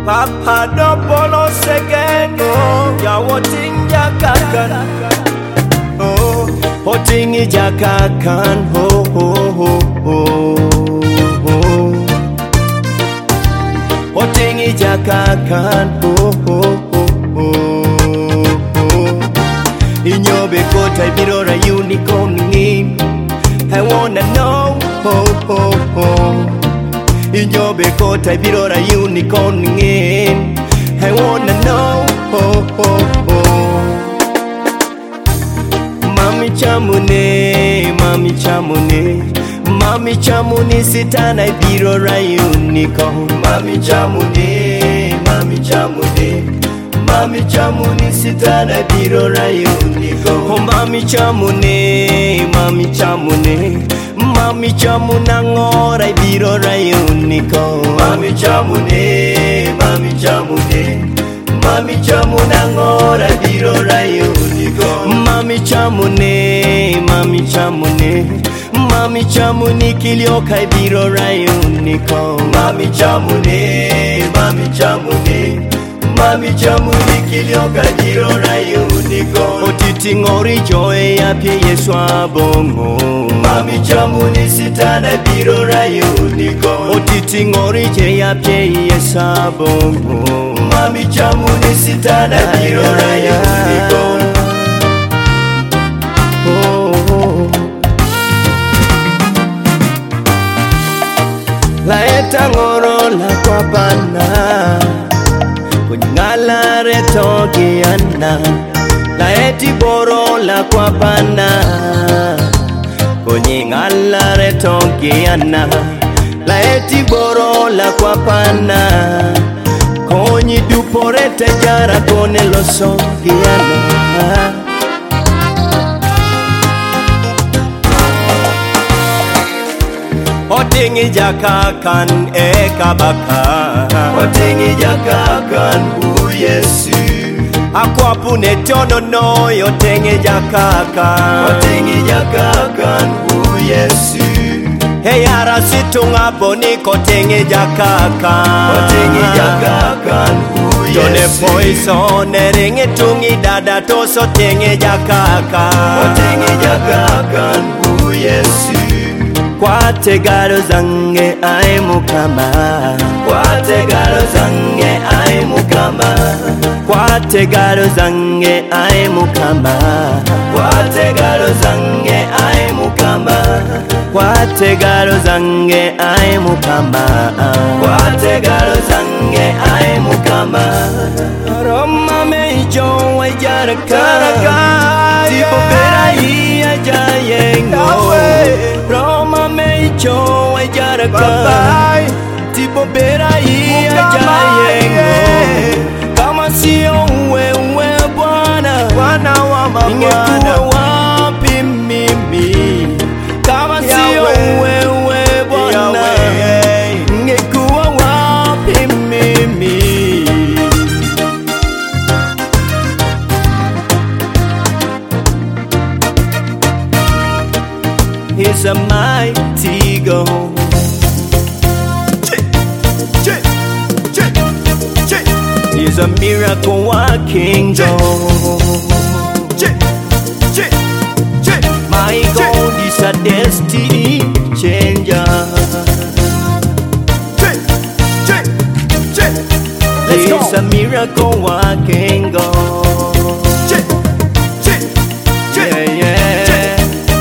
Papa Dobolo Segen, Yawoting Jakakan, Hoting Jakakan, ho ho ho ho ho. Hoting Jakakan, ho ho ho ho ho. In your bekota birora unicorn name, I wanna know, ho ho ho. In your bekota birora unicorn name, I wanna know, ho ho ho. Mami chamune, mami chamune, mami chamune sitana birora unicorn. Mami chamune, mami chamune, mami chamune sitana birora unicorn. Oh mami chamune, mami chamune, mami chamuna ngora birora unicorn. Mami chamune, mami chamune, mami chamuna ngora birora unicorn. Mami chamune, mami chamune, mami chamuni kilio kai birora unicorn. Mami chamune, mami chamune, mami chamuni kilio kai birora unicorn. Otiti ngori joy ya pie Yesu abongo. Mami chamuni sitana birora unicorn. Otiti ngori je ya pie Yesu abongo. Mami chamuni sitana birora unicorn. La eta ngoro la kwa bana, kunyala reto kiana. La eti boro la kwa bana, kunyala reto kiana. La eti boro la kwa bana, konyi duporete jara kone lo so kiana. Otingi jakakan kabaka, otingi jakakan Yesu. Akwapu ne tono no otingi jakakan, otingi jakakan Yesu. Hey ara situnga boni kotingi jakakan, otingi jakakan Yesu. Jone poison eringi tungi dada toso tingi jakakan, otingi jakakan Yesu. Kwate garo zange ai mukama, kwate garo zange ai mukama, kwate garo zange ai mukama, kwate garo zange ai mukama, kwate garo zange ai mukama, kwate garo zange ai mukama. Roma mejo ai jaraka, tipo berai ai jayengo. Roma mejo ai jaraka, tipo berai ai jayengo. Kama sio wewe Bwana, Bwana wa mabwana, ningekuwa wapi mimi? Kama sio wewe Bwana, ningekuwa wapi mimi? He's a mighty God. He's a miracle working God. My God is a destiny changer. He's a miracle working God. Yeah, yeah.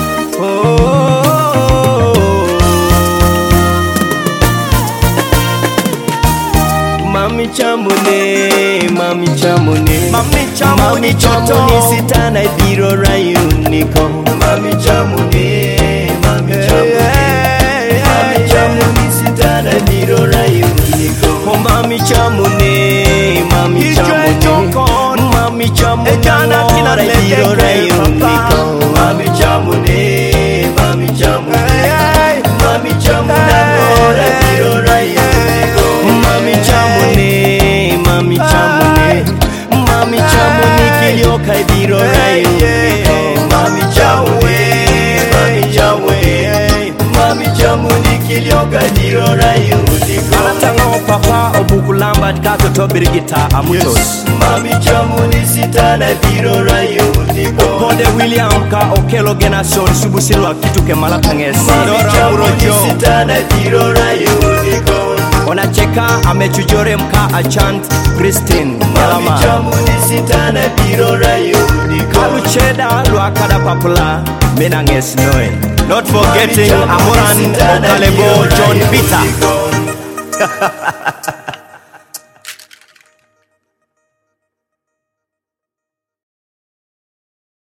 Mami chamune, mami chamune, mami chamune, chamune sitana birora unicorn. Mami chamune, mami chamune, mami chamune sitana birora unicorn. Oh mami chamune, mami chamune, mami chamune, jana birora unicorn. Mami chamune, mami chamune, mami chamune, birora unicorn. Mami chamune, mami chamune, mami chamune kilio kai birora unicorn. Mami chamune, mami chamune, mami chamune kilio kai birora unicorn. Alatanga papa obukulamba Robert Kato to Birgita Amutos. Mami Chamuni Sitana Biro Rayuniko. Pode William Ka Okelo Genason Subusilwa Kituke Malapangesi. Mami Chamuni Sitana Biro Rayuniko. Onacheka amechujore mka achant Christine Mami Chamuni Sitana Biro Rayuniko. Alucheda Luakada Papula Menanges Noe. Not forgetting Amoran Okalebo John Peter.